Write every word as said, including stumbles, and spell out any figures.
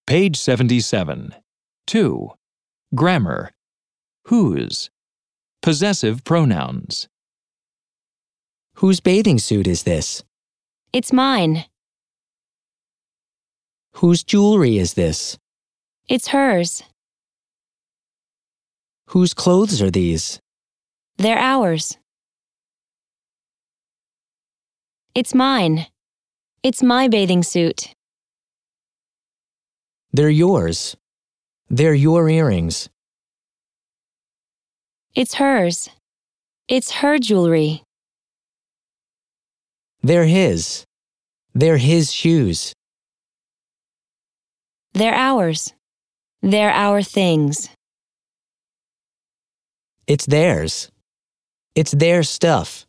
Page seventy-seven. two. Grammar. Whose. Possessive pronouns. Whose bathing suit is this? It's mine. Whose jewelry is this? It's hers. Whose clothes are these? They're ours. It's mine. It's my bathing suit. They're yours. They're your earrings. It's hers. It's her jewelry. They're his. They're his shoes. They're ours. They're our things. It's theirs. It's their stuff.